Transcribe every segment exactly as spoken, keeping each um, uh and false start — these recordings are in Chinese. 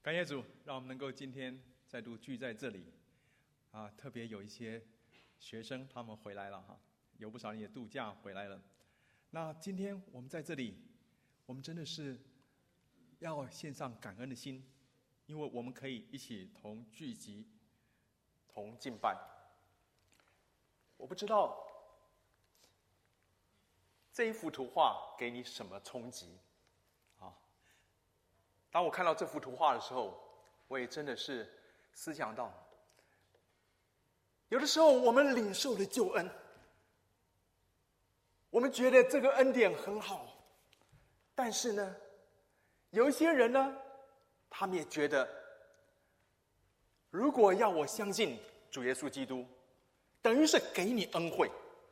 感谢主，让我们能够今天再度聚在这里啊！特别有一些学生他们回来了哈，有不少人也度假回来了。那今天我们在这里，我们真的是要献上感恩的心，因为我们可以一起同聚集、同敬拜。我不知道这一幅图画给你什么冲击？当我看到这幅图画的时候，我也真的是思想到，有的时候我们领受了救恩，我们觉得这个恩典很好，但是呢，有一些人呢，他们也觉得，如果要我相信主耶稣基督，等于是给你恩惠。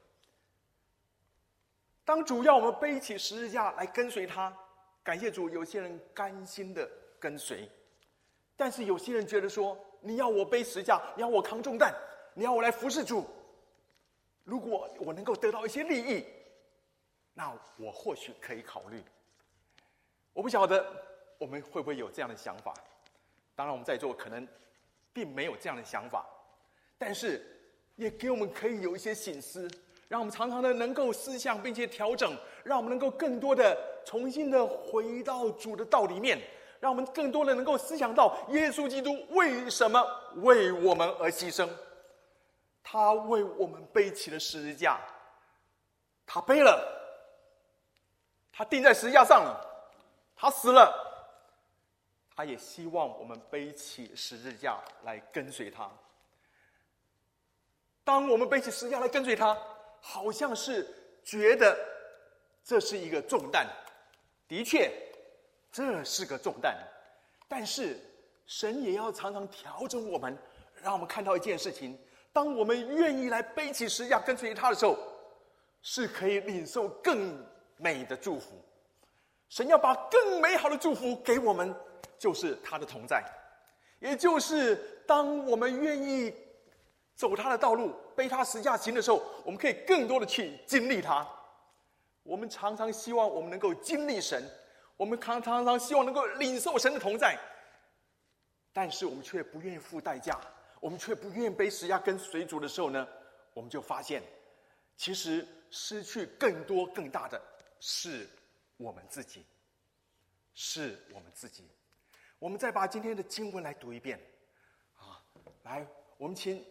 当主要我们背起十字架来跟随他，感谢主，有些人甘心的跟随，但是有些人觉得说，你要我背十字架，你要我扛重担，你要我来服侍主，如果我能够得到一些利益，那我或许可以考虑。我不晓得我们会不会有这样的想法，当然我们在座可能并没有这样的想法，但是也给我们可以有一些省思，让我们常常的能够思想并且调整，让我们能够更多的重新的回到主的道里面，让我们更多的能够思想到耶稣基督为什么为我们而牺牲。他为我们背起了十字架，他背了，他钉在十字架上了，他死了，他也希望我们背起十字架来跟随他。当我们背起十字架来跟随他，好像是觉得这是一个重担，的确这是个重担，但是神也要常常调整我们，让我们看到一件事情，当我们愿意来背起十字架跟随他的时候，是可以领受更美的祝福。神要把更美好的祝福给我们，就是他的同在，也就是当我们愿意走他的道路，背他十字架行的时候，我们可以更多的去经历他。我们常常希望我们能够经历神，我们常常常希望能够领受神的同在，但是我们却不愿意付代价，我们却不愿意背十字架跟随主的时候呢，我们就发现其实失去更多更大的是我们自己，是我们自己。我们再把今天的经文来读一遍啊，来，我们请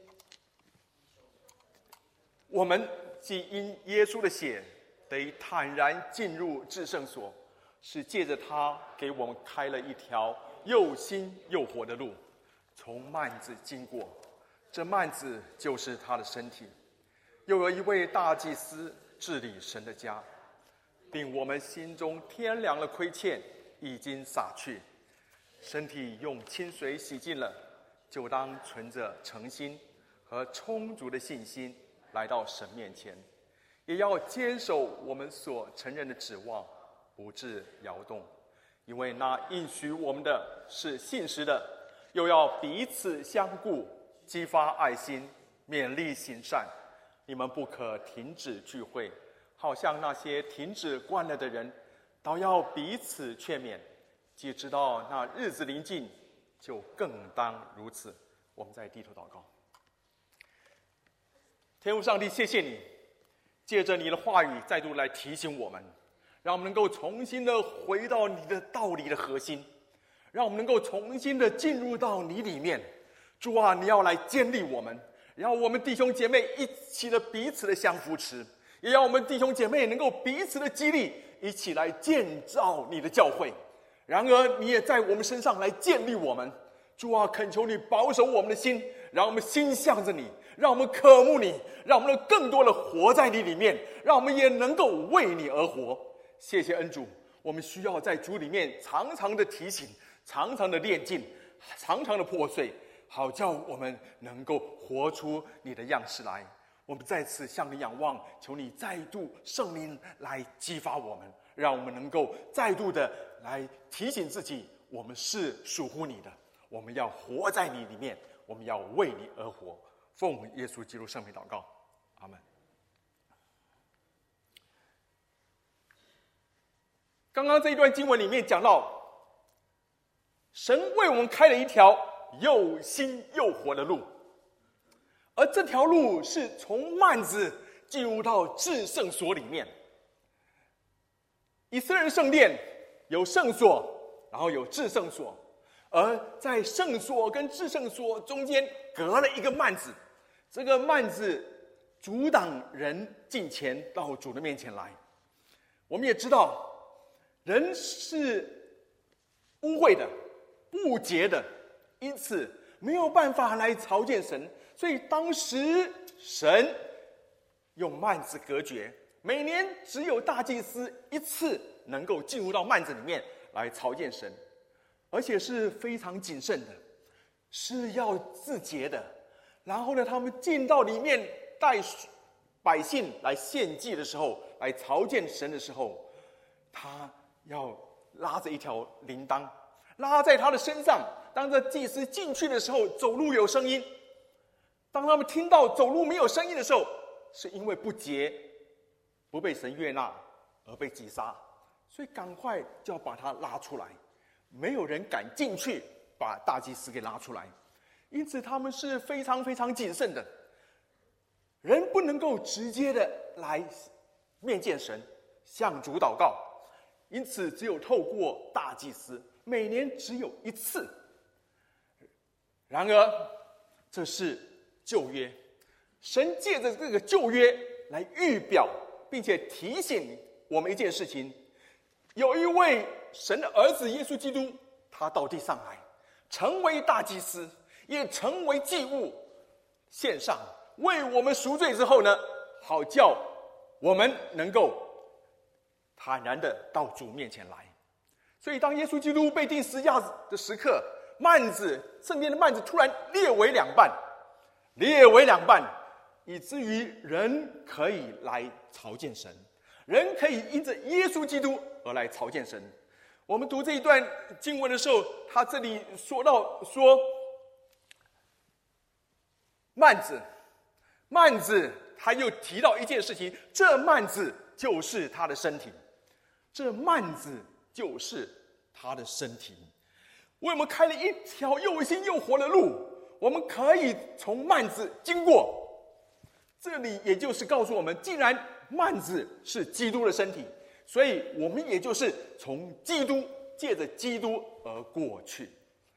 我们既因耶稣的血得坦然进入至圣所，是借着他给我们开了一条又新又活的路，从幔子经过，这幔子就是他的身体。又有一位大祭司治理神的家，并我们心中天良的亏欠已经洒去，身体用清水洗净了，就当存着诚心和充足的信心来到神面前，也要坚守我们所承认的指望，不致摇动，因为那应许我们的是信实的。又要彼此相顾，激发爱心，勉励行善。你们不可停止聚会，好像那些停止惯了的人，倒要彼此劝勉。既知道那日子临近，就更当如此。我们再低头祷告。天父上帝，谢谢你借着你的话语再度来提醒我们，让我们能够重新的回到你的道理的核心，让我们能够重新的进入到你里面。主啊，你要来建立我们，让我们弟兄姐妹一起的彼此的相扶持，也让我们弟兄姐妹能够彼此的激励，一起来建造你的教会。然而你也在我们身上来建立我们。主啊，恳求你保守我们的心，让我们心向着你，让我们渴慕你，让我们更多的活在你里面，让我们也能够为你而活。谢谢恩主，我们需要在主里面常常的提醒，常常的炼净，常常的破碎，好叫我们能够活出你的样式来。我们再次向你仰望，求你再度圣灵来激发我们，让我们能够再度的来提醒自己，我们是属乎你的，我们要活在你里面，我们要为你而活。奉耶稣基督圣名祷告，阿们。刚刚这一段经文里面讲到， 神为我们开了一条又新又活的路，而这条路是从幔子进入到至圣所里面。以色列圣殿有圣所，然后有至圣所，而在圣所跟至圣所中间隔了一个幔子，这个幔子阻挡人进前到主的面前来。我们也知道，人是污秽的、不洁的，因此没有办法来朝见神。所以当时神用幔子隔绝，每年只有大祭司一次能够进入到幔子里面来朝见神，而且是非常谨慎的，是要自洁的。然后呢，他们进到里面带百姓来献祭的时候，来朝见神的时候，他要拉着一条铃铛，拉在他的身上。当这祭司进去的时候，走路有声音。当他们听到走路没有声音的时候，是因为不洁，不被神悦纳而被击杀，所以赶快就要把他拉出来。没有人敢进去把大祭司给拉出来，因此他们是非常非常谨慎的。人不能够直接的来面见神，向主祷告，因此只有透过大祭司，每年只有一次。然而这是旧约，神借着这个旧约来预表并且提醒我们一件事情，有一位神的儿子耶稣基督，他到地上来成为大祭司，也成为祭物献上，为我们赎罪之后呢，好叫我们能够坦然的到主面前来。所以当耶稣基督被钉十字架的时刻，幔子圣殿的幔子突然裂为两半，裂为两半，以至于人可以来朝见神，人可以因着耶稣基督而来朝见神。我们读这一段经文的时候，他这里说到说幔子，幔子他又提到一件事情，这幔子就是他的身体，这幔子就是他的身体，为我们开了一条又新又活的路，我们可以从幔子经过。这里也就是告诉我们，既然幔子是基督的身体，所以我们也就是从基督，借着基督而过去。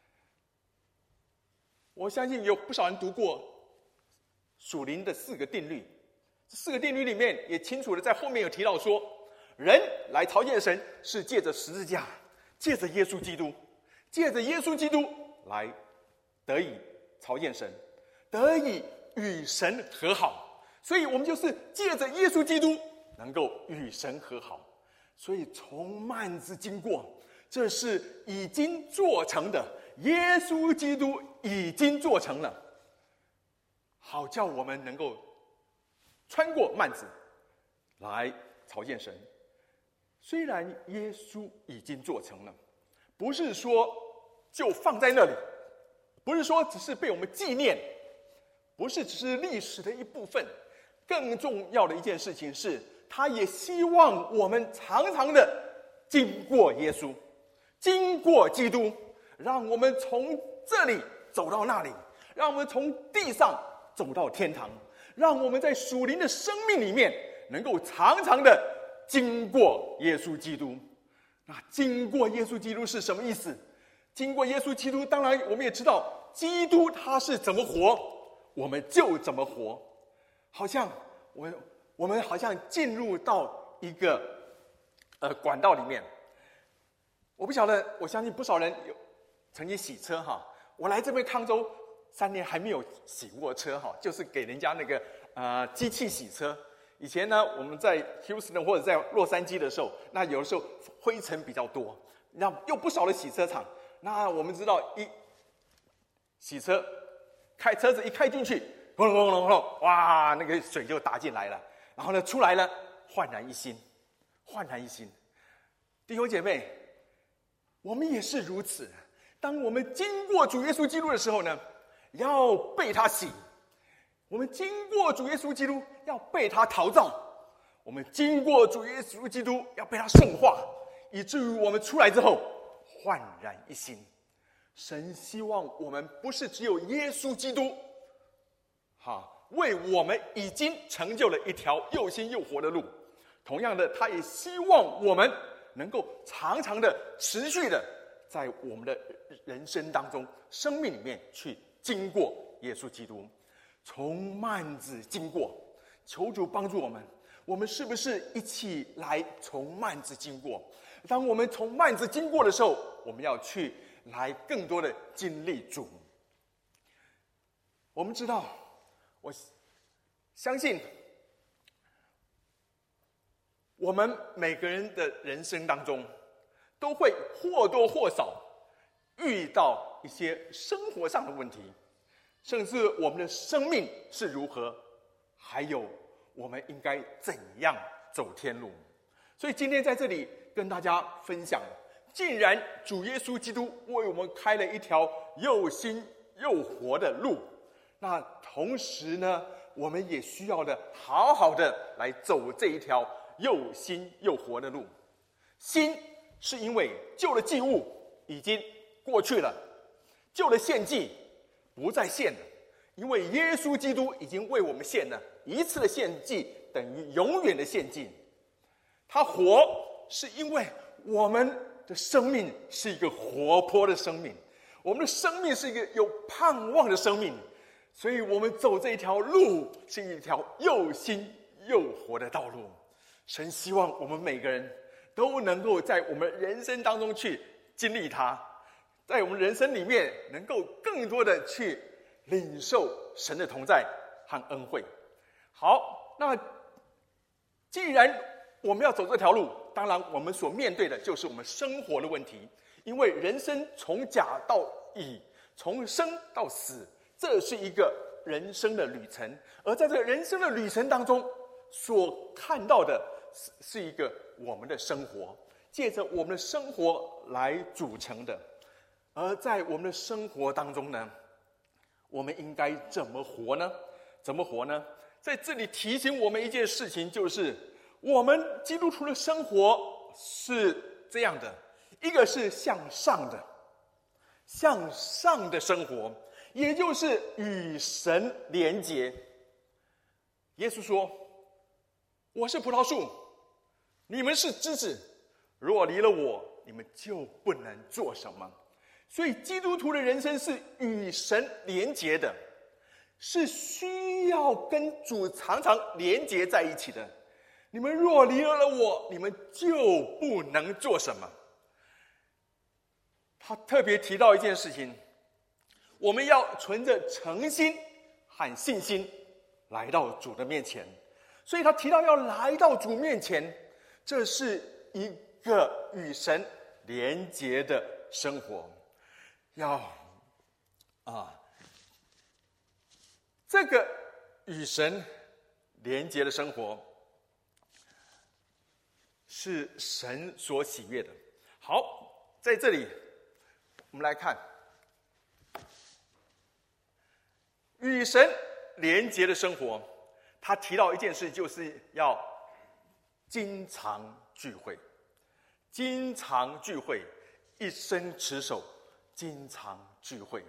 我相信有不少人读过属灵的四个定律，这四个定律里面也清楚的在后面有提到说，人来朝见神是借着十字架，借着耶稣基督，借着耶稣基督来得以朝见神，得以与神和好。所以我们就是借着耶稣基督能够与神和好。所以从幔子经过，这是已经做成的，耶稣基督已经做成了，好叫我们能够穿过幔子来朝见神。虽然耶稣已经做成了，不是说就放在那里，不是说只是被我们纪念，不是只是历史的一部分。更重要的一件事情是，他也希望我们常常的经过耶稣，经过基督，让我们从这里走到那里，让我们从地上走到天堂，让我们在属灵的生命里面能够常常的经过耶稣基督。那经过耶稣基督是什么意思？经过耶稣基督，当然我们也知道基督他是怎么活，我们就怎么活。好像我我们好像进入到一个呃管道里面。我不晓得，我相信不少人有曾经洗车哈。我来这边康州三年还没有洗过车哈，就是给人家那个呃机器洗车。以前呢，我们在 Houston 或者在洛杉矶的时候，那有的时候灰尘比较多，那又不少的洗车场。那我们知道，一洗车，开车子一开进去，轰隆轰隆轰隆，哇，那个水就打进来了。然后呢，出来了，焕然一新，焕然一新。弟兄姐妹，我们也是如此。当我们经过主耶稣基督的时候呢，要被他洗；我们经过主耶稣基督，要被他陶造；我们经过主耶稣基督，要被他圣化，以至于我们出来之后焕然一新。 神希望我们不是只有耶稣基督，哈，为我们已经成就了一条又新又活的路。同样的，他也希望我们能够常常的、持续的，在我们的人生当中、生命里面去经过耶稣基督，从幔子经过。求主帮助我们，我们是不是一起来从幔子经过？当我们从幔子经过的时候，我们要去来更多的经历主。我们知道，我相信我们每个人的人生当中都会或多或少遇到一些生活上的问题，甚至我们的生命是如何，还有我们应该怎样走天路。所以今天在这里跟大家分享，既然主耶稣基督为我们开了一条又新又活的路，那同时呢，我们也需要的好好的来走这一条又新又活的路。新是因为旧的祭物已经过去了，旧的献祭不再献了，因为耶稣基督已经为我们献了一次的献祭，等于永远的献祭。他活是因为我们的生命是一个活泼的生命，我们的生命是一个有盼望的生命，所以我们走这一条路是一条又新又活的道路。神希望我们每个人都能够在我们人生当中去经历它，在我们人生里面能够更多的去领受神的同在和恩惠。好，那既然我们要走这条路，当然我们所面对的就是我们生活的问题，因为人生从甲到乙，从生到死，这是一个人生的旅程。而在这个人生的旅程当中，所看到的是一个我们的生活，借着我们的生活来组成的。而在我们的生活当中呢，我们应该怎么活呢？怎么活呢？在这里提醒我们一件事情，就是我们基督徒的生活是这样的，一个是向上的，向上的生活，也就是与神连结。耶稣说：“我是葡萄树，你们是枝子，若离了我，你们就不能做什么。”所以基督徒的人生是与神连结的，是需要跟主常常连结在一起的。你们若离了我，你们就不能做什么。他特别提到一件事情，我们要存着诚心和信心来到主的面前。所以他提到要来到主面前，这是一个与神连结的生活。要啊，这个与神连结的生活是神所喜悦的。好，在这里我们来看与神连结的生活，他提到一件事，就是要经常聚会，经常聚会，一生持守，经常聚会。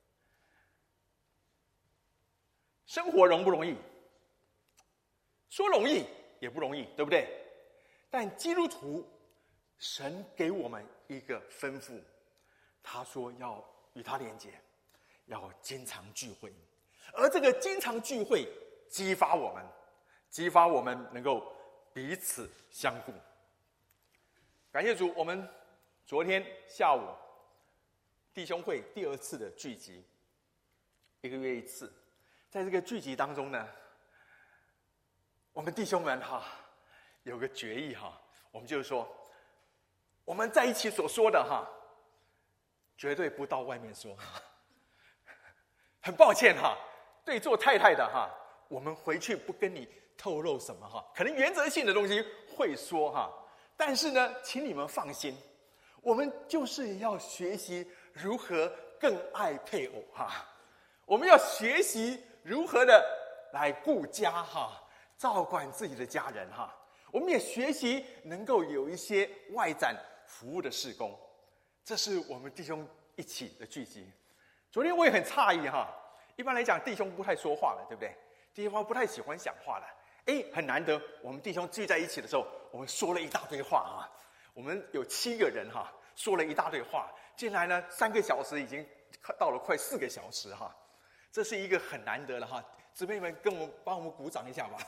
生活容不容易？说容易也不容易，对不对？但基督徒，神给我们一个吩咐，他说要与他连结，要经常聚会。而这个经常聚会激发我们，激发我们能够彼此相顾。感谢主，我们昨天下午弟兄会第二次的聚集，一个月一次。在这个聚集当中呢，我们弟兄们哈有个决议哈，我们就是说，我们在一起所说的哈，绝对不到外面说。很抱歉哈，对做太太的哈，我们回去不跟你透露什么哈，可能原则性的东西会说哈，但是呢，请你们放心，我们就是要学习如何更爱配偶哈，我们要学习如何的来顾家哈，照管自己的家人哈，我们也学习能够有一些外展服务的事工，这是我们弟兄一起的聚集。昨天我也很诧异哈，一般来讲弟兄不太说话了，对不对？弟兄不太喜欢讲话了。哎，很难得，我们弟兄聚在一起的时候，我们说了一大堆话啊。我们有七个人哈，说了一大堆话。进来呢，三个小时已经到了快四个小时哈，这是一个很难得的哈。姊妹们，跟我们帮我们鼓掌一下吧。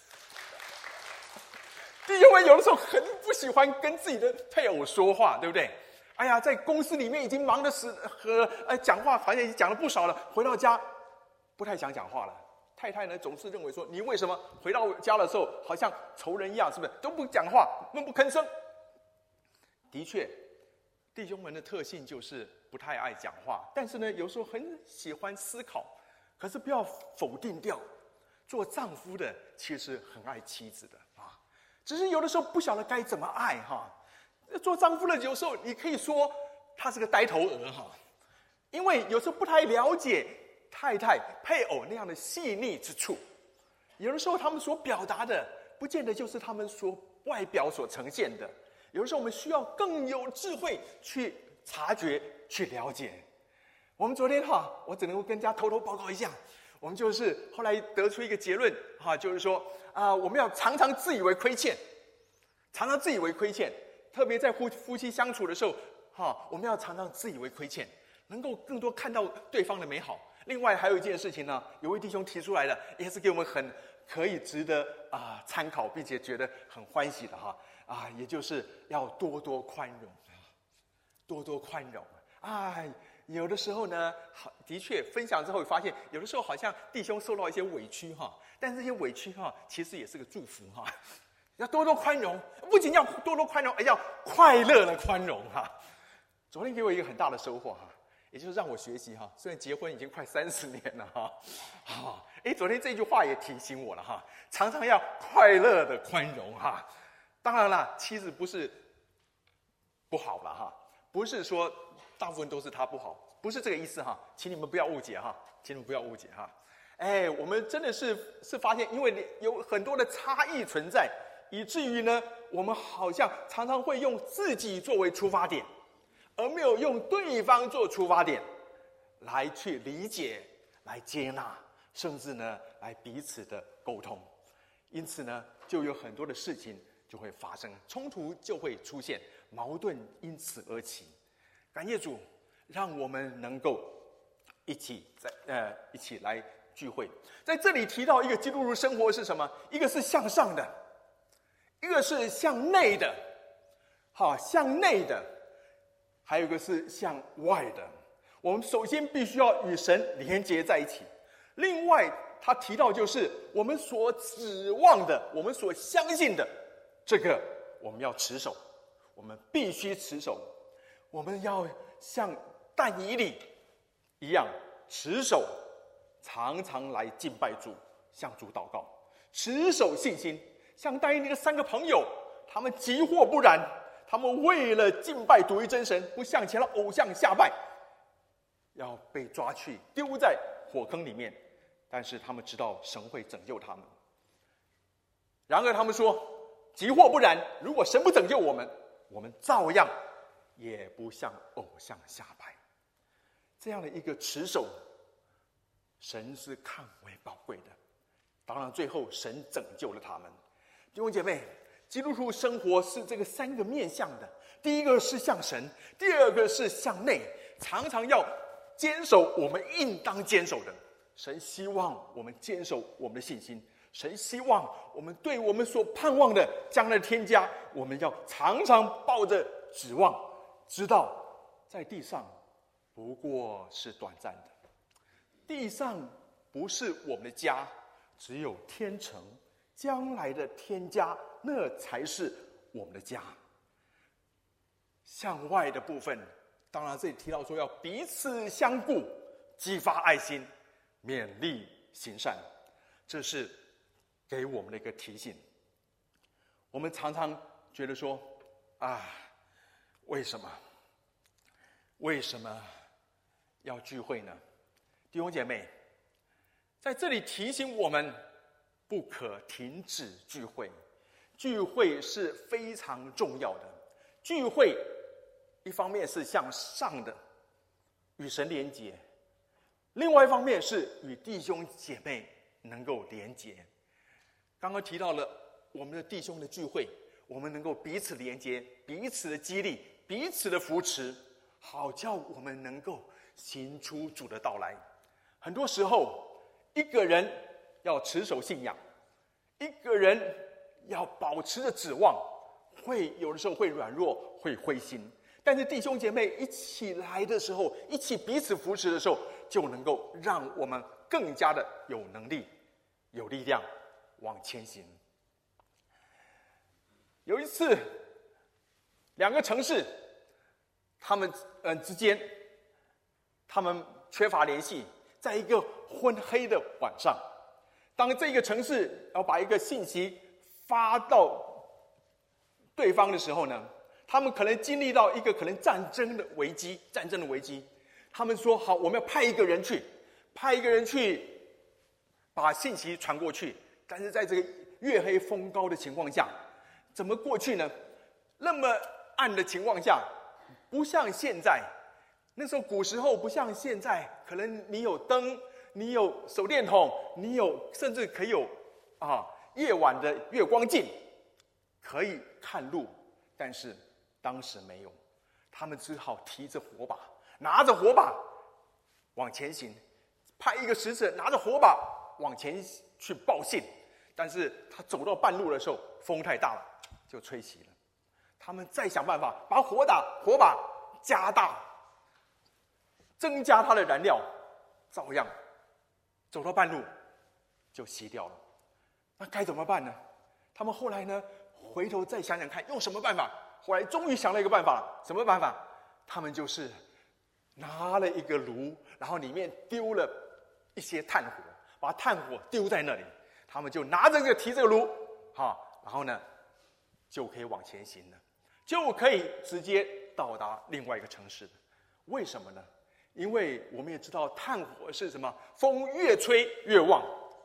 弟兄们有的时候很不喜欢跟自己的配偶说话，对不对？哎呀，在公司里面已经忙得死，和呃讲话好像已经讲了不少了，回到家不太想讲话了。太太呢，总是认为说，你为什么回到家的时候好像仇人一样，是不是都不讲话，闷不吭声？的确，弟兄们的特性就是不太爱讲话，但是呢，有时候很喜欢思考。可是不要否定掉，做丈夫的其实很爱妻子的啊，只是有的时候不晓得该怎么爱哈。做丈夫的有时候你可以说他是个呆头鹅哈，因为有时候不太了解太太配偶那样的细腻之处，有的时候他们所表达的不见得就是他们所外表所呈现的，有的时候我们需要更有智慧去察觉去了解。我们昨天哈，我只能够跟大家偷偷报告一下，我们就是后来得出一个结论哈，就是说啊、呃，我们要常常自以为亏欠，常常自以为亏欠，特别在夫夫妻相处的时候哈，我们要常常自以为亏欠，能够更多看到对方的美好。另外还有一件事情呢，有位弟兄提出来的，也是给我们很可以值得啊、呃、参考，并且觉得很欢喜的哈啊，也就是要多多宽容，多多宽容。哎，有的时候呢，好，的确分享之后发现，有的时候好像弟兄受到一些委屈哈，但是这些委屈哈，其实也是个祝福哈。要多多宽容，不仅要多多宽容，而要快乐的宽容哈。昨天给我一个很大的收获哈。也就是让我学习哈，虽然结婚已经快三十年了哈，啊，哎，昨天这句话也提醒我了哈，常常要快乐的宽容哈。当然了，妻子不是不好了哈，不是说大部分都是他不好，不是这个意思哈，请你们不要误解哈，请你们不要误解哈。哎，我们真的是是发现，因为有很多的差异存在，以至于呢，我们好像常常会用自己作为出发点。而没有用对方做出发点来去理解、来接纳，甚至呢来彼此的沟通，因此呢就有很多的事情就会发生，冲突就会出现，矛盾因此而起。感谢主，让我们能够一起在呃一起来聚会。在这里提到一个基督徒生活是什么？一个是向上的，一个是向内的，好，向内的。还有一个是向外的，我们首先必须要与神连结在一起。另外，他提到就是我们所指望的，我们所相信的，这个我们要持守，我们必须持守。我们要像但以理一样持守，常常来敬拜主，向主祷告，持守信心。像但以理的三个朋友，他们急或不然。他们为了敬拜独一真神，不向前的偶像下拜，要被抓去丢在火坑里面。但是他们知道神会拯救他们。然而他们说，即或不然，如果神不拯救我们，我们照样也不向偶像下拜。这样的一个持守，神是看为宝贵的。当然最后神拯救了他们。弟兄姐妹，基督徒生活是这个三个面向的，第一个是向神，第二个是向内，常常要坚守我们应当坚守的。神希望我们坚守我们的信心，神希望我们对我们所盼望的将来的天家，我们要常常抱着指望，知道在地上不过是短暂的，地上不是我们的家，只有天城，将来的天家那才是我们的家。向外的部分，当然这里提到说要彼此相顾，激发爱心，勉励行善，这是给我们的一个提醒。我们常常觉得说啊，为什么为什么要聚会呢？弟兄姐妹，在这里提醒我们不可停止聚会。聚会是非常重要的，聚会一方面是向上的， 与神连结；另外一方面是与弟兄姐妹能够连结。刚刚提到了我们的弟兄的聚会，我们能够彼此连结，彼此的激励，彼此的扶持，好叫我们能够行出主的道来。很多时候，一个人要持守信仰，一个人要保持着指望，会有的时候会软弱，会灰心。但是弟兄姐妹一起来的时候，一起彼此扶持的时候，就能够让我们更加的有能力、有力量往前行。有一次，两个城市，他们嗯之间，他们缺乏联系，在一个昏黑的晚上，当这个城市要把一个信息发到对方的时候呢，他们可能经历到一个可能战争的危机，战争的危机。他们说好，我们要派一个人去，派一个人去把信息传过去。但是在这个月黑风高的情况下，怎么过去呢？那么暗的情况下，不像现在，那时候古时候不像现在，可能你有灯，你有手电筒，你有甚至可以有啊夜晚的月光镜，可以看路。但是当时没有，他们只好提着火把，拿着火把往前行，派一个使者拿着火把往前去报信。但是他走到半路的时候，风太大了，就吹熄了。他们再想办法把火打火把加大，增加它的燃料，照样走到半路就熄掉了。那该怎么办呢？他们后来呢，回头再想想看，用什么办法？后来终于想了一个办法，什么办法？他们就是拿了一个炉，然后里面丢了一些炭火，把炭火丢在那里，他们就拿着这个提这个炉，哈，然后呢，就可以往前行了，就可以直接到达另外一个城市了。为什么呢？因为我们也知道炭火是什么？风越吹越旺。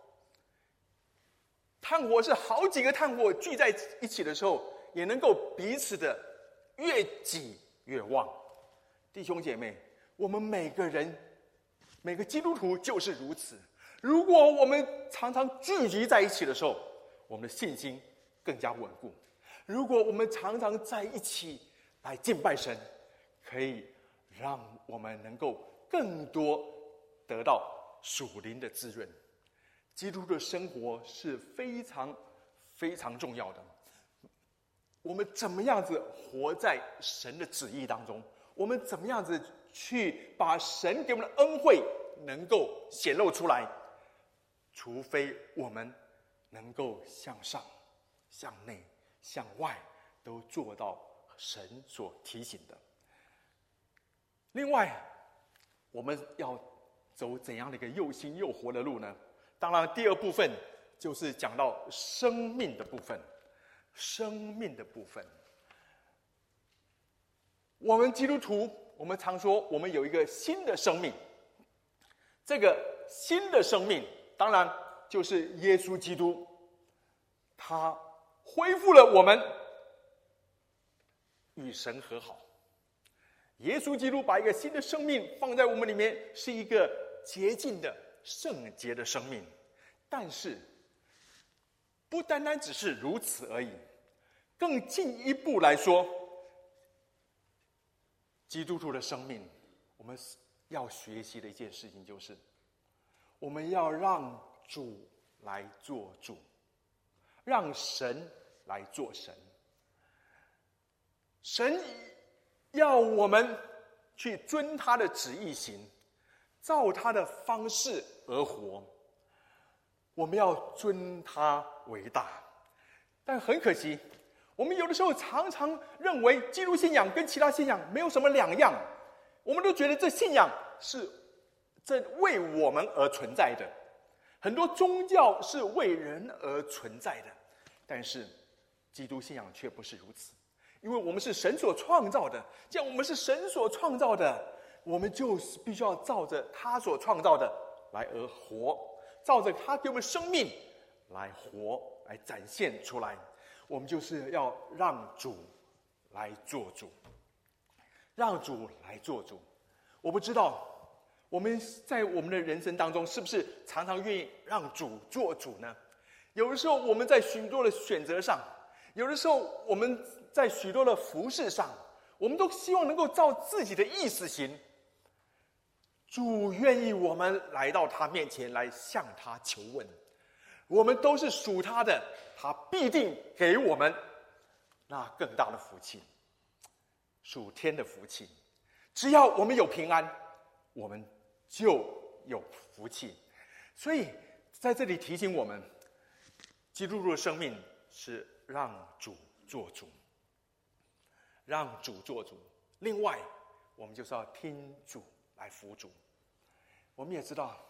炭火是好几个炭火聚在一起的时候，也能够彼此的越挤越旺。弟兄姐妹，我们每个人，每个基督徒就是如此。如果我们常常聚集在一起的时候，我们的信心更加稳固。如果我们常常在一起来敬拜神，可以让我们能够更多得到属灵的滋润。基督的生活是非常非常重要的。我们怎么样子活在神的旨意当中？我们怎么样子去把神给我们的恩惠能够显露出来？除非我们能够向上、向内、向外都做到神所提醒的。另外，我们要走怎样的一个又新又活的路呢？当然，第二部分就是讲到生命的部分。生命的部分，我们基督徒，我们常说我们有一个新的生命。这个新的生命，当然就是耶稣基督，他恢复了我们与神和好。耶稣基督把一个新的生命放在我们里面，是一个洁净的圣洁的生命。但是不单单只是如此而已，更进一步来说，基督徒的生命，我们要学习的一件事情就是，我们要让主来做主，让神来做神。神要我们去遵他的旨意行，照他的方式而活。我们要尊他为大。但很可惜，我们有的时候常常认为基督信仰跟其他信仰没有什么两样，我们都觉得这信仰是这为我们而存在的。很多宗教是为人而存在的，但是基督信仰却不是如此。因为我们是神所创造的，既然我们是神所创造的，我们就是必须要照着他所创造的来而活，照着他给我们生命来活，来展现出来。我们就是要让主来做主，让主来做主。 我不知道我们在我们的人生当中，是不是常常愿意让主做主呢？有的时候我们在许多的选择上，有的时候我们在许多的服事上，我们都希望能够照自己的意思行。主愿意我们来到他面前来向他求问，我们都是属他的，他必定给我们那更大的福气，属天的福气。只要我们有平安，我们就有福气。所以在这里提醒我们，基督徒的生命是让主做主，让主做主。另外，我们就是要听主来服主。我们也知道，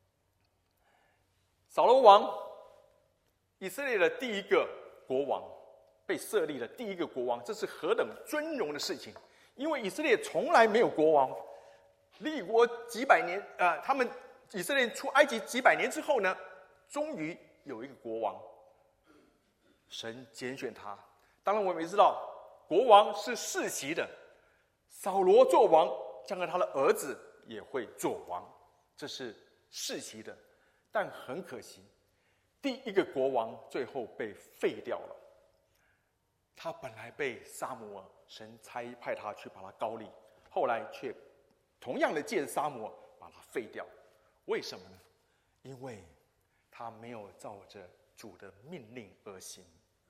扫罗王，以色列的第一个国王，被设立的第一个国王，这是何等尊荣的事情！因为以色列从来没有国王，立国几百年，呃，他们以色列出埃及几百年之后呢，终于有一个国王，神拣选他。当然，我们也知道，国王是世袭的，扫罗做王，将来他的儿子也会做王，这是世袭的。但很可惜，第一个国王最后被废掉了。他本来被撒母耳神差派他去把他膏立，后来却同样的借撒母耳把他废掉。为什么呢？因为他没有照着主的命令而行。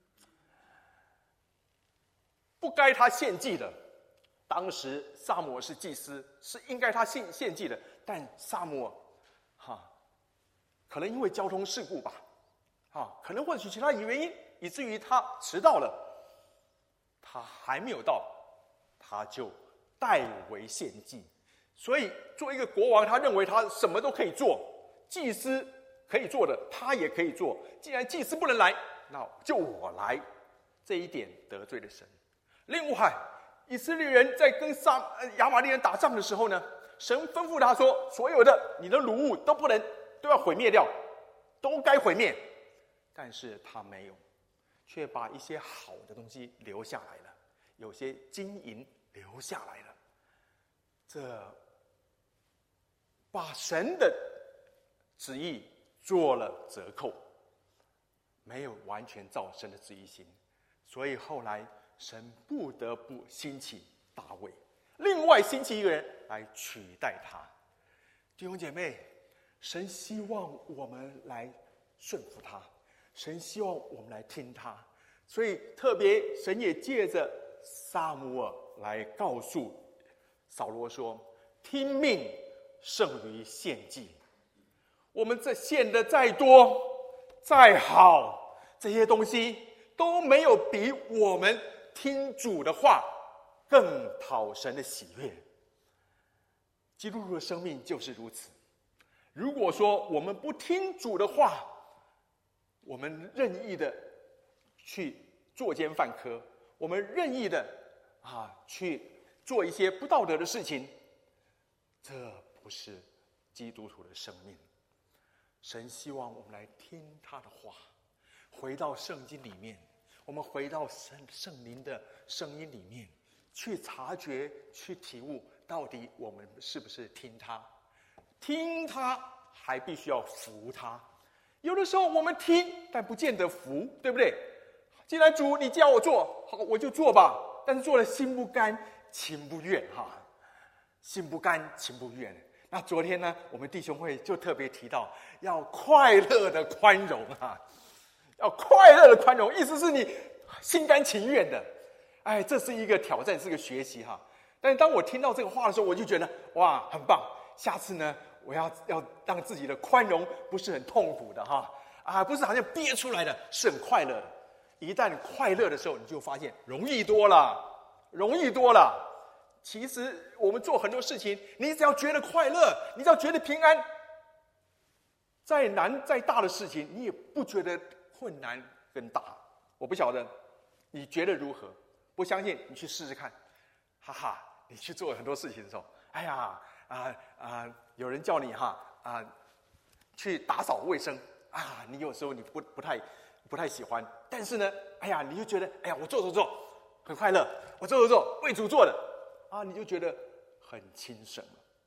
不该他献祭的，当时撒母耳是祭司，是应该他献献祭的，但撒母耳哈，可能因为交通事故吧，啊，可能或许其他原因，以至于他迟到了。他还没有到，他就代为献祭。所以，作为一个国王，他认为他什么都可以做，祭司可以做的，他也可以做。既然祭司不能来，那就我来。这一点得罪了神。另外，以色列人在跟撒亚玛力人打仗的时候呢，神吩咐他说：所有的你的掳物都不能，都要毁灭掉，都该毁灭。但是他没有，却把一些好的东西留下来了，有些金银留下来了。这把神的旨意做了折扣，没有完全照神的旨意行，所以后来神不得不兴起大卫，另外兴起一个人来取代他。弟兄姐妹，神希望我们来顺服他，神希望我们来听他，所以特别神也借着撒母耳来告诉扫罗说：听命胜于献祭。我们这献的再多再好，这些东西都没有比我们听主的话更讨神的喜悦。基督徒的生命就是如此。如果说我们不听主的话，我们任意的去作奸犯科，我们任意的啊去做一些不道德的事情，这不是基督徒的生命。神希望我们来听他的话，回到圣经里面，我们回到神圣灵的声音里面，去察觉，去体悟，到底我们是不是听他？听他还必须要服他。有的时候我们听，但不见得服，对不对？既然主你叫我做，好，我就做吧。但是做了心不甘情不愿哈，心不甘情不愿。那昨天呢，我们弟兄会就特别提到要快乐的宽容哈，要快乐的宽容，意思是你心甘情愿的。哎，这是一个挑战，是个学习哈。但是当我听到这个话的时候，我就觉得哇，很棒。下次呢，我要要让自己的宽容不是很痛苦的哈，啊，不是好像憋出来的，是很快乐的。一旦快乐的时候，你就发现容易多了，容易多了。其实我们做很多事情，你只要觉得快乐，你只要觉得平安，再难再大的事情，你也不觉得困难跟大。我不晓得你觉得如何？不相信你去试试看，哈哈！你去做很多事情的时候，哎呀啊啊，有人叫你哈啊去打扫卫生啊，你有时候你不不太不太喜欢，但是呢，哎呀，你就觉得哎呀，我做做做很快乐，我做做做为主做的啊，你就觉得很轻省了。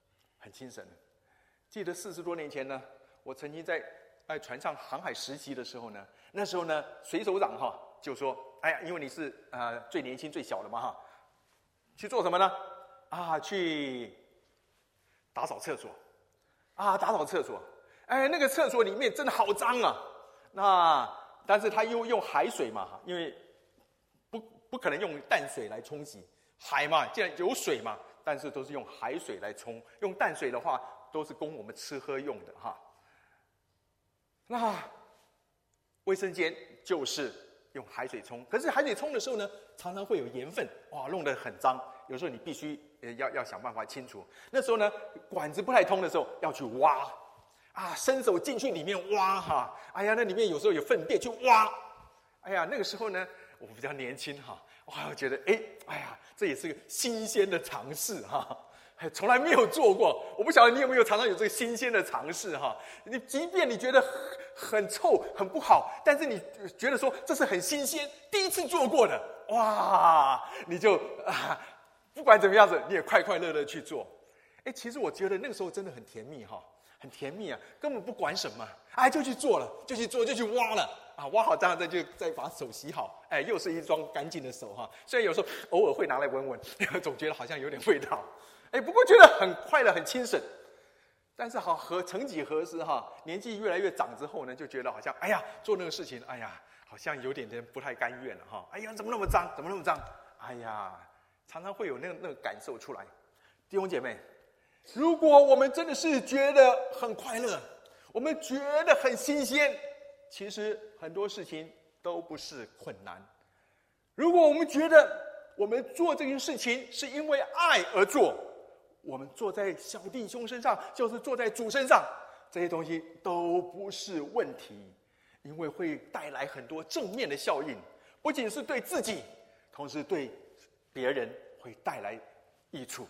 很精神。记得四十多年前呢，我曾经在在船上航海实习的时候呢，那时候呢，水手长哈就说：“哎呀，因为你是呃最年轻最小的嘛哈，去做什么呢？啊，去打扫厕所，啊，打扫厕所。哎，那个厕所里面真的好脏啊。那但是他又用海水嘛，因为不不可能用淡水来冲洗，海嘛，既然有水嘛，但是都是用海水来冲，用淡水的话都是供我们吃喝用的哈。那卫生间就是用海水冲，可是海水冲的时候呢，常常会有盐分，哇，弄得很脏。有时候你必须呃要要想办法清除。那时候呢，管子不太通的时候，要去挖，啊，伸手进去里面挖哈。哎呀，那里面有时候有粪便，去挖。哎呀，那个时候呢，我比较年轻哈，哇，我觉得哎，哎呀，这也是个新鲜的尝试哈。从来没有做过，我不晓得你有没有常常有这个新鲜的尝试哈？你即便你觉得很很臭、很不好，但是你觉得说这是很新鲜，第一次做过的，哇，你就啊，不管怎么样子，你也快快乐乐去做。哎，其实我觉得那个时候真的很甜蜜哈，很甜蜜啊，根本不管什么，哎，就去做了，就去做，就去挖了啊，挖好这样再就再把手洗好，哎，又是一双干净的手哈。虽然有时候偶尔会拿来闻闻，总觉得好像有点味道。哎，不过觉得很快乐，很轻省。但是好和曾几何时哈，年纪越来越长之后呢，就觉得好像哎呀，做那个事情，哎呀，好像有点点不太甘愿了哈。哎呀，怎么那么脏？怎么那么脏？哎呀，常常会有那个那个感受出来。弟兄姐妹，如果我们真的是觉得很快乐，我们觉得很新鲜，其实很多事情都不是困难。如果我们觉得我们做这件事情是因为爱而做，我们坐在小弟兄身上，就是坐在主身上，这些东西都不是问题，因为会带来很多正面的效应，不仅是对自己，同时对别人会带来益处。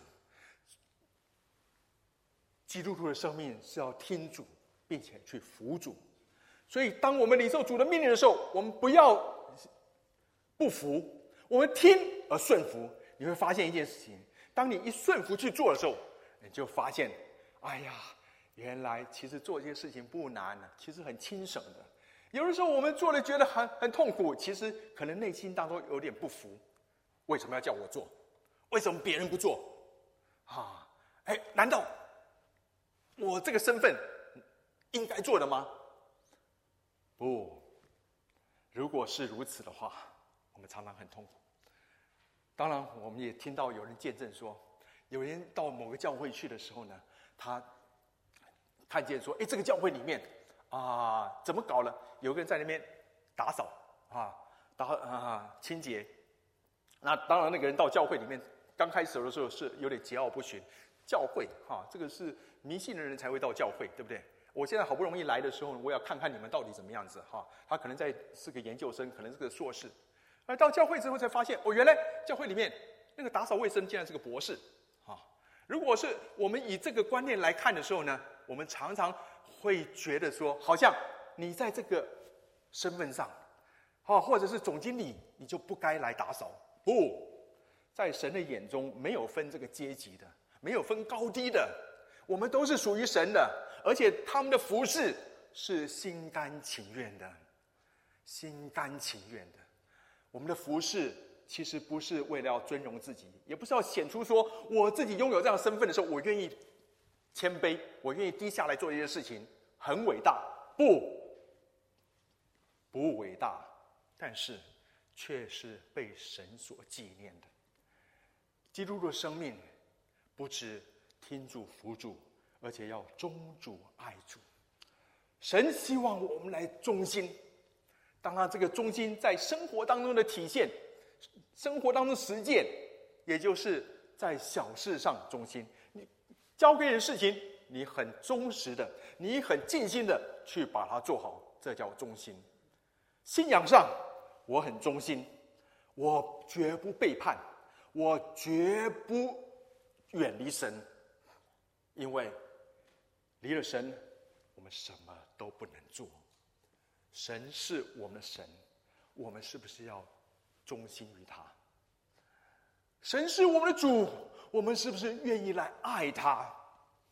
基督徒的生命是要听主，并且去服主，所以当我们领受主的命令的时候，我们不要不服，我们听而顺服。你会发现一件事情，当你一顺服去做的时候，你就发现，哎呀，原来其实做这些事情不难，其实很轻省的。有的时候我们做了觉得很很痛苦，其实可能内心当中有点不服，为什么要叫我做？为什么别人不做？啊，哎，难道我这个身份应该做的吗？不，如果是如此的话，我们常常很痛苦。当然，我们也听到有人见证说，有人到某个教会去的时候呢，他看见说，哎，这个教会里面啊，怎么搞了？有个人在那边打扫啊，打啊清洁。那当然，那个人到教会里面，刚开始的时候是有点桀骜不驯。教会哈、啊，这个是迷信的人才会到教会，对不对？我现在好不容易来的时候，我要看看你们到底怎么样子哈、啊。他可能在是个研究生，可能是个硕士。而到教会之后才发现，哦，原来教会里面那个打扫卫生竟然是个博士，啊！如果是我们以这个观念来看的时候呢，我们常常会觉得说，好像你在这个身份上，啊，或者是总经理，你就不该来打扫。不，在神的眼中没有分这个阶级的，没有分高低的，我们都是属于神的，而且他们的服事是心甘情愿的，心甘情愿的。我们的服事其实不是为了要尊荣自己，也不是要显出说我自己拥有这样的身份的时候，我愿意谦卑，我愿意低下来做一些事情，很伟大。不，不伟大，但是却是被神所纪念的。基督徒的生命不只听主服主，而且要忠主爱主。神希望我们来忠心。当然，这个忠心在生活当中的体现，生活当中实践，也就是在小事上忠心。你交给人的事情，你很忠实的，你很尽心的去把它做好，这叫忠心。信仰上，我很忠心，我绝不背叛，我绝不远离神，因为离了神，我们什么都不能做。神是我们的神，我们是不是要忠心于他？神是我们的主，我们是不是愿意来爱他？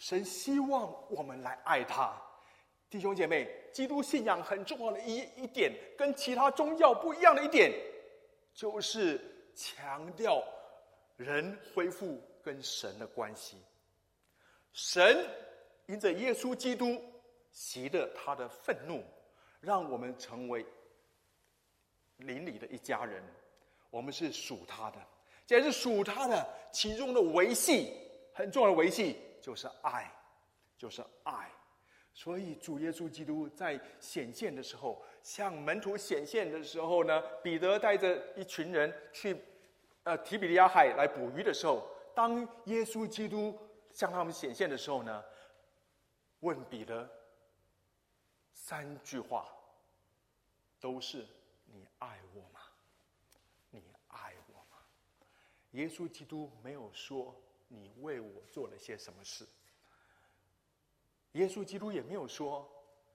神希望我们来爱他。弟兄姐妹，基督信仰很重要的一一点，跟其他宗教不一样的一点，就是强调人恢复跟神的关系。神因着耶稣基督息了他的愤怒，让我们成为邻里的一家人，我们是属他的。既然是属他的，其中的维系很重要的维系就是爱，就是爱。所以主耶稣基督在显现的时候，向门徒显现的时候呢，彼得带着一群人去呃提比利亚海来捕鱼的时候，当耶稣基督向他们显现的时候呢，问彼得三句话，都是你爱我吗？你爱我吗？耶稣基督没有说你为我做了些什么事，耶稣基督也没有说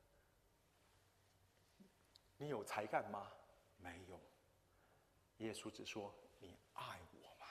你有才干吗？没有。耶稣只说你爱我吗？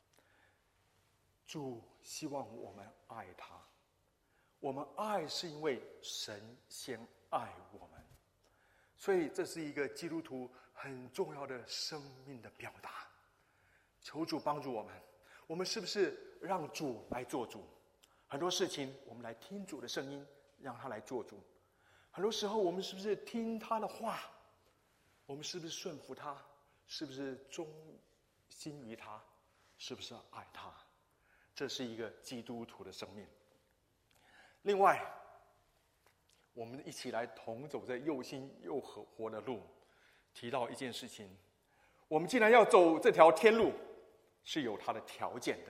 主希望我们爱他，我们爱是因为神先爱我们，所以这是一个基督徒很重要的生命的表达。求主帮助我们，我们是不是让主来做主？很多事情我们来听主的声音，让他来做主。很多时候我们是不是听他的话？我们是不是顺服他？是不是忠心于他？是不是爱他？这是一个基督徒的生命。另外，我们一起来同走这又新又活的路。提到一件事情，我们既然要走这条天路，是有它的条件的。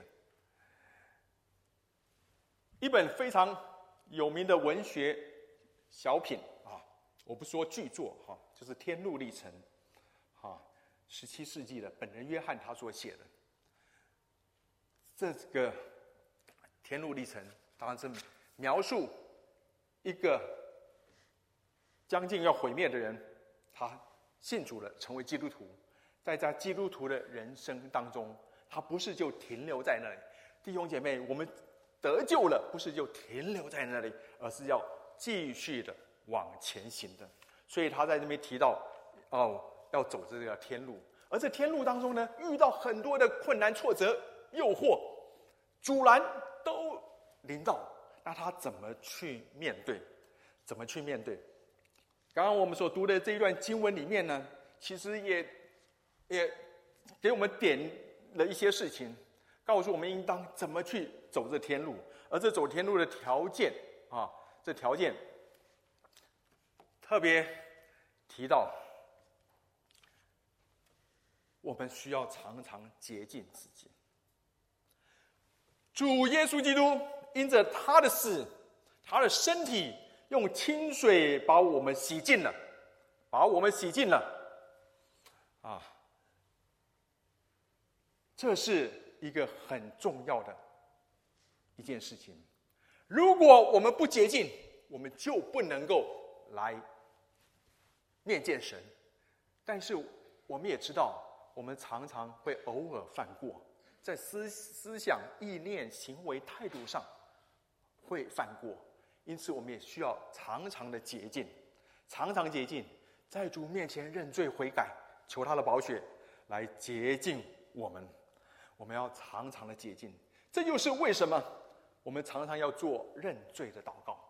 一本非常有名的文学小品啊，我不说剧作哈，就是《天路历程》啊，十七世纪的本人约翰他所写的。这个《天路历程》当然是描述一个将近要毁灭的人，他信主了，成为基督徒。在他基督徒的人生当中，他不是就停留在那里。弟兄姐妹，我们得救了，不是就停留在那里，而是要继续的往前行的。所以他在这边提到，哦，要走这条天路。而这天路当中呢，遇到很多的困难、挫折、诱惑、阻拦都临到，那他怎么去面对？怎么去面对？刚刚我们所读的这一段经文里面呢，其实也也给我们点了一些事情，告诉我们应当怎么去走这天路。而这走天路的条件啊，这条件特别提到，我们需要常常洁净自己。主耶稣基督因着他的死，他的身体用清水把我们洗净了，把我们洗净了啊！这是一个很重要的一件事情。如果我们不洁净，我们就不能够来面见神。但是我们也知道，我们常常会偶尔犯过，在思思想、意念、行为、态度上会犯过，因此我们也需要常常的洁净，常常洁净，在主面前认罪悔改，求他的宝血来洁净我们。我们要常常的洁净，这就是为什么我们常常要做认罪的祷告。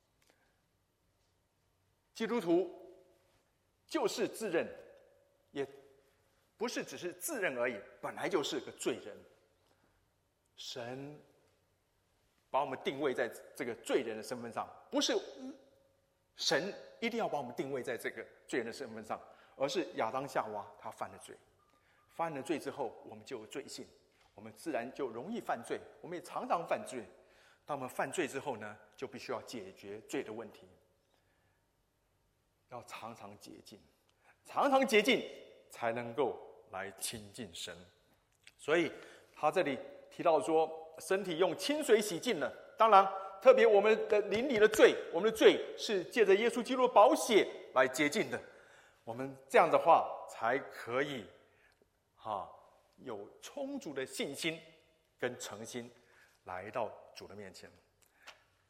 基督徒就是自认，也不是只是自认而已，本来就是个罪人。神把我们定位在这个罪人的身份上，不是神一定要把我们定位在这个罪人的身份上，而是亚当夏娃他犯了罪，犯了罪之后，我们就有罪性，我们自然就容易犯罪，我们也常常犯罪。当我们犯罪之后呢，就必须要解决罪的问题，要常常洁净，常常洁净才能够来亲近神。所以他这里提到说，身体用清水洗净了。当然，特别我们的邻里的罪，我们的罪是借着耶稣基督的宝血来洁净的。我们这样的话，才可以，哈，有充足的信心跟诚心来到主的面前。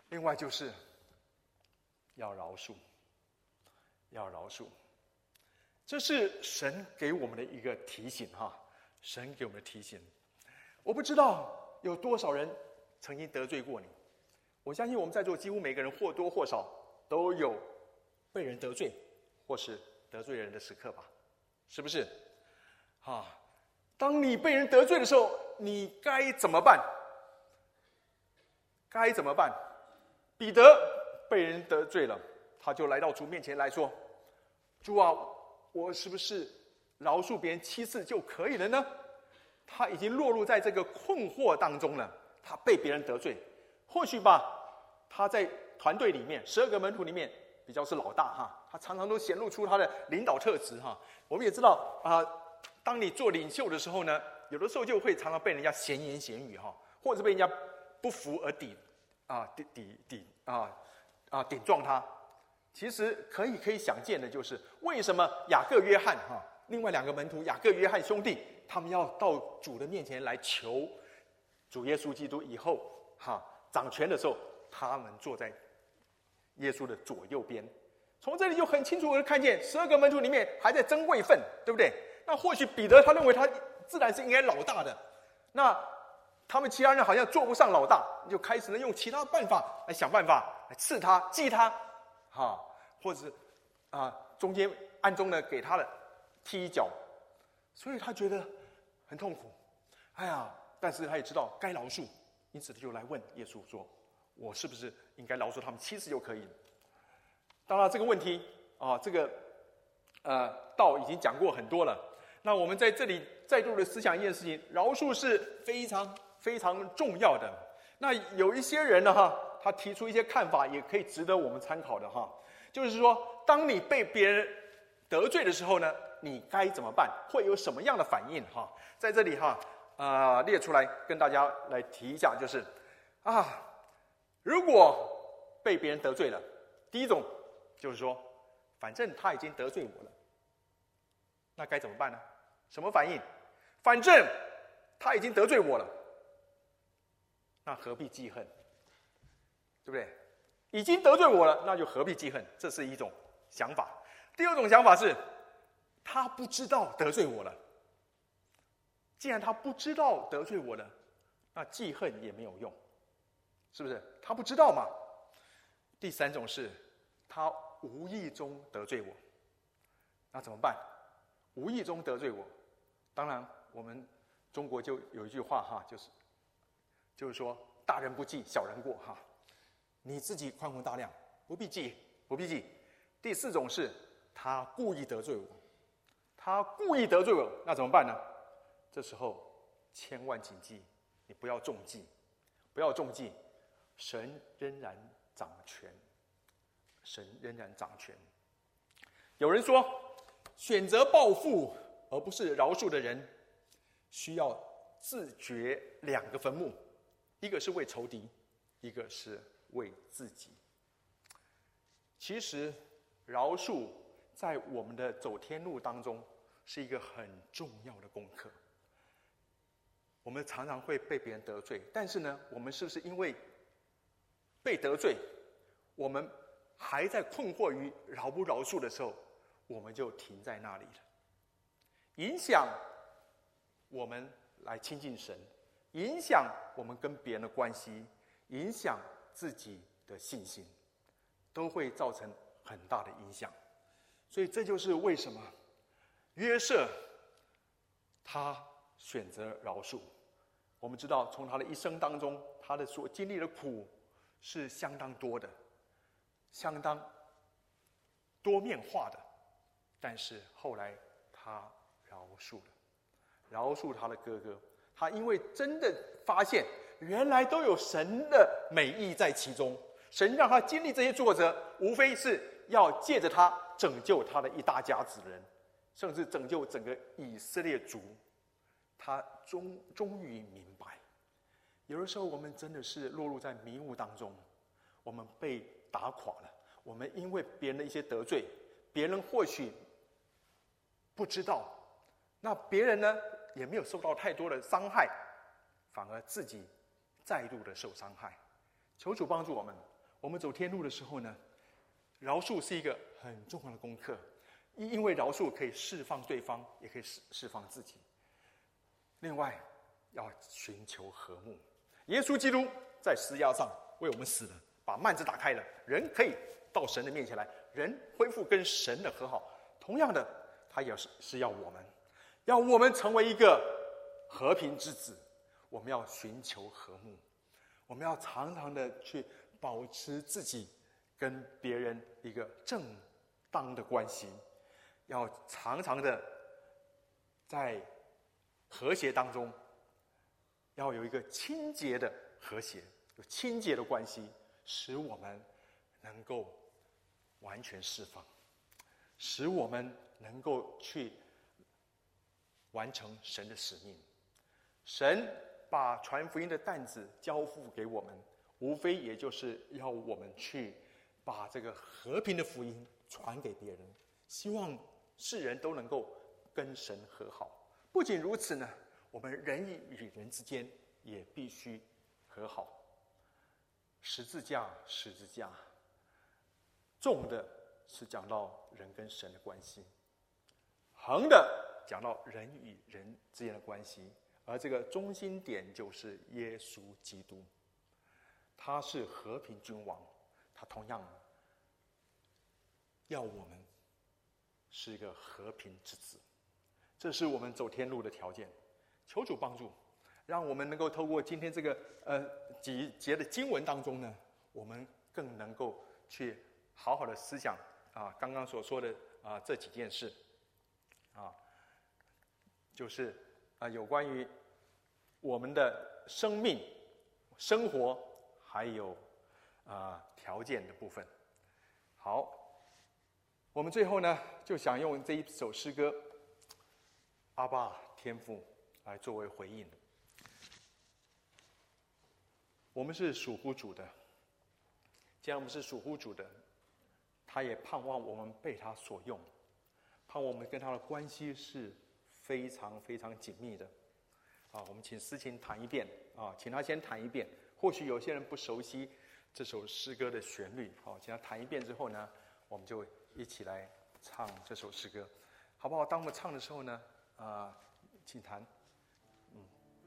另外就是要饶恕，要饶恕，这是神给我们的一个提醒哈，神给我们的提醒。我不知道有多少人曾经得罪过你，我相信我们在座几乎每个人或多或少都有被人得罪，或是得罪人的时刻吧，是不是？啊，当你被人得罪的时候，你该怎么办？该怎么办？彼得被人得罪了，他就来到主面前来说：“主啊，我是不是饶恕别人七次就可以了呢？”他已经落入在这个困惑当中了，他被别人得罪，或许吧，他在团队里面十二个门徒里面比较是老大哈，他常常都显露出他的领导特质哈。我们也知道啊、呃，当你做领袖的时候呢，有的时候就会常常被人家闲言闲语哈，或者是被人家不服而抵啊抵抵抵啊啊顶撞他。其实可以可以想见的就是，为什么雅各约翰哈，另外两个门徒雅各约翰兄弟，他们要到主的面前来求主耶稣基督以后哈掌权的时候，他们坐在耶稣的左右边。从这里就很清楚的看见，十二个门徒里面还在争位分，对不对？那或许彼得他认为他自然是应该老大的，那他们其他人好像做不上老大，就开始呢用其他办法来想办法来刺他、击他，哈，或者是啊中间暗中呢给他的踢一脚，所以他觉得很痛苦。哎呀，但是他也知道该饶恕，因此他就来问耶稣说：“我是不是应该饶恕他们七次就可以？”当然这个问题啊，这个呃道已经讲过很多了。那我们在这里再度的思想一件事情，饶恕是非常非常重要的。那有一些人呢哈，他提出一些看法，也可以值得我们参考的哈。就是说，当你被别人得罪的时候呢，你该怎么办？会有什么样的反应哈？在这里哈，啊、呃、列出来跟大家来提一下，就是啊，如果被别人得罪了，第一种就是说，反正他已经得罪我了，那该怎么办呢？什么反应？反正他已经得罪我了，那何必记恨？对不对？已经得罪我了，那就何必记恨？这是一种想法。第二种想法是，他不知道得罪我了。既然他不知道得罪我了，那记恨也没有用，是不是？他不知道嘛。第三种是，他无意中得罪我，那怎么办？无意中得罪我，当然我们中国就有一句话哈，就是就是说大人不记，小人过哈。你自己宽宏大量，不必记，不必记。第四种是他故意得罪我，他故意得罪我，那怎么办呢？这时候千万谨记，你不要中计，不要中计，神仍然掌权，神仍然掌权。有人说，选择报复而不是饶恕的人，需要自掘两个坟墓，一个是为仇敌，一个是为自己。其实饶恕在我们的走天路当中是一个很重要的功课。我们常常会被别人得罪，但是呢，我们是不是因为被得罪，我们还在困惑于饶不饶恕的时候，我们就停在那里了，影响我们来亲近神，影响我们跟别人的关系，影响自己的信心，都会造成很大的影响。所以这就是为什么约瑟他选择饶恕。我们知道从他的一生当中，他的所经历的苦是相当多的，相当多面化的，但是后来他饶恕了，饶恕他的哥哥。他因为真的发现原来都有神的美意在其中，神让他经历这些挫折，无非是要借着他拯救他的一大家子人，甚至拯救整个以色列族。他终终于明白，有的时候我们真的是落入在迷雾当中，我们被打垮了，我们因为别人的一些得罪，别人或许不知道，那别人呢也没有受到太多的伤害，反而自己再度的受伤害。求主帮助我们， 我们走天路的时候呢，饶恕是一个很重要的功课，因为饶恕可以释放对方，也可以释释放自己。另外，要寻求和睦。耶稣基督在十字架上为我们死了，把幔子打开了，人可以到神的面前来，人恢复跟神的和好。同样的，他也是是要我们，要我们成为一个和平之子。我们要寻求和睦，我们要常常的去保持自己跟别人一个正当的关系，要常常的在和谐当中，要有一个清洁的和谐，有清洁的关系，使我们能够完全释放，使我们能够去完成神的使命。神把传福音的担子交付给我们，无非也就是要我们去把这个和平的福音传给别人，希望世人都能够跟神和好。不仅如此呢，我们人与人之间也必须和好。十字架，十字架，重的是讲到人跟神的关系，横的讲到人与人之间的关系，而这个中心点就是耶稣基督，他是和平君王，他同样要我们是一个和平之子，这是我们走天路的条件。求主帮助，让我们能够透过今天这个呃几节的经文当中呢，我们更能够去好好的思想啊刚刚所说的啊这几件事啊，就是啊有关于我们的生命、生活还有啊条件的部分。好，我们最后呢就想用这一首诗歌《阿爸天父》来作为回应。我们是属乎主的，既然我们是属乎主的，他也盼望我们被他所用，盼望我们跟他的关系是非常非常紧密的。啊，我们请思琴弹一遍啊，请他先弹一遍。或许有些人不熟悉这首诗歌的旋律，好，请他弹一遍之后呢，我们就一起来唱这首诗歌，好不好？当我们唱的时候呢，啊，请弹，嗯，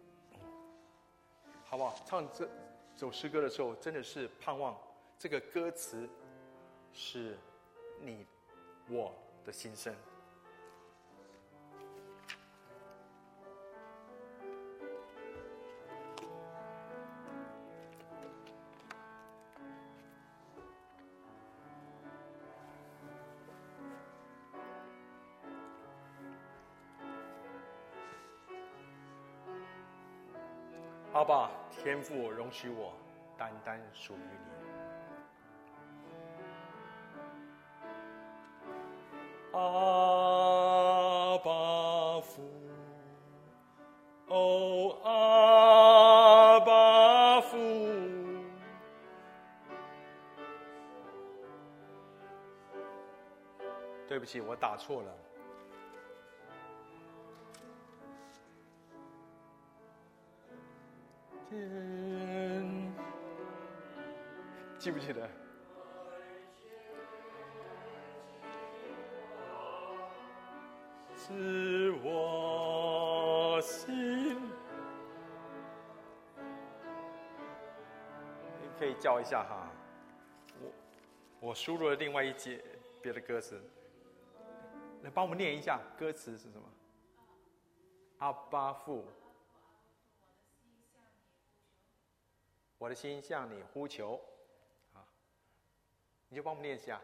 好不好？唱这首诗歌的时候，真的是盼望这个歌词是你我的心声。阿爸天父，容许我单单属于你。阿爸父，哦阿爸父，对不起，我打错了。天，记不记得？是我心，你可以叫一下哈。我我输入了另外一节别的歌词，来帮我们念一下歌词是什么？阿爸父。我的心向你呼求，啊，你就帮我们念一下。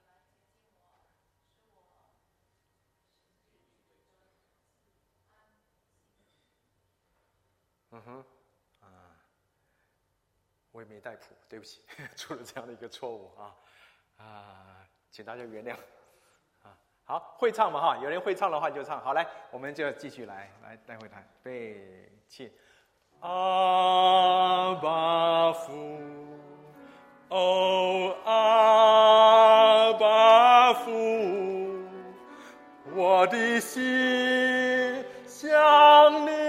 嗯哼，啊，我也没带谱，对不起，出了这样的一个错误啊啊，请大家原谅啊。好，会唱嘛哈？有人会唱的话你就唱。好，来，我们就继续来来待会弹，备起。阿爸父，哦阿爸父，我的心向你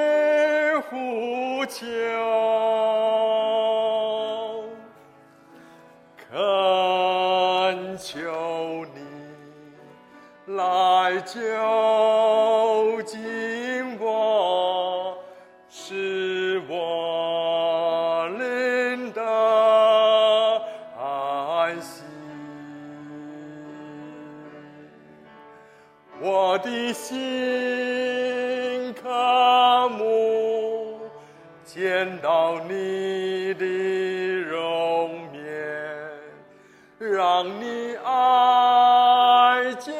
呼求。 就近我，使我灵得安息。我的心渴慕见到你的容颜，让你爱将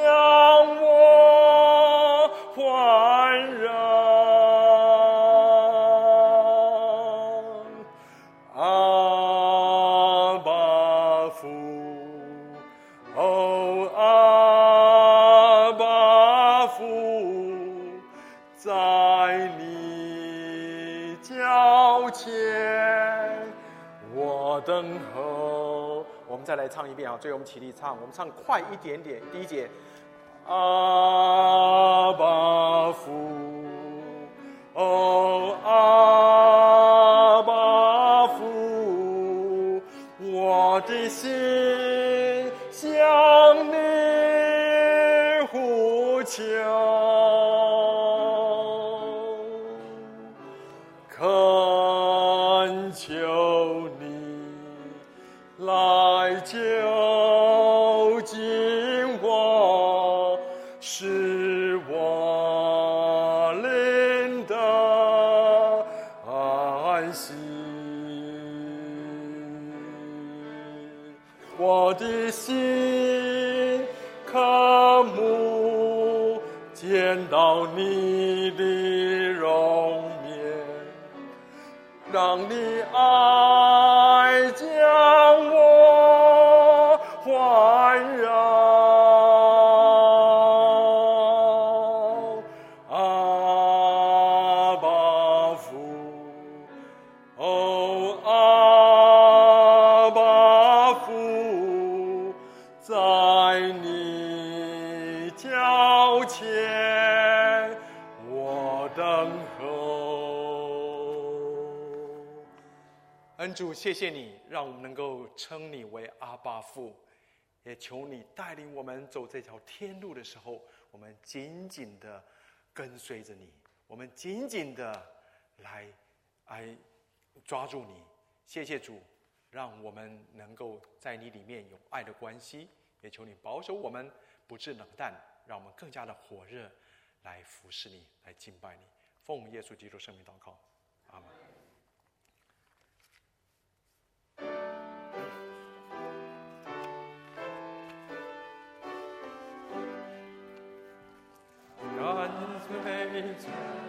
我环绕。阿爸父，哦阿爸父，在你脚前我等候。我们再来唱一遍啊！最后我们起立唱，我们唱快一点点。第一节，阿爸父，哦阿爸父，我的心向你呼求，恳求你来就近我，使我灵得安息。我的心渴慕见到你的容颜，让你爱将我环绕。阿爸父，哦阿爸父，在你脚前我等候。恩主，谢谢你让我们能够称你为阿爸父，也求你带领我们走这条天路的时候，我们紧紧的跟随着你，我们紧紧的来来抓住你。谢谢主，让我们能够在你里面有爱的关系，也求你保守我们不致冷淡，让我们更加的火热来服侍你，来敬拜你。奉耶稣基督圣名祷告，阿们。感谢主，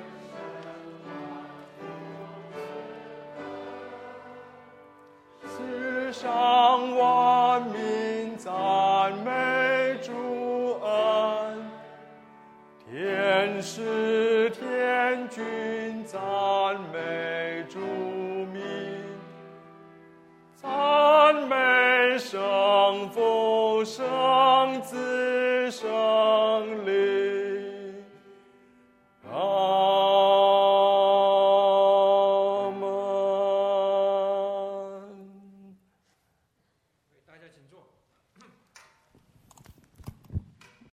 世上万民赞美主恩，天使天君赞美主名，赞美圣父、圣子、圣灵。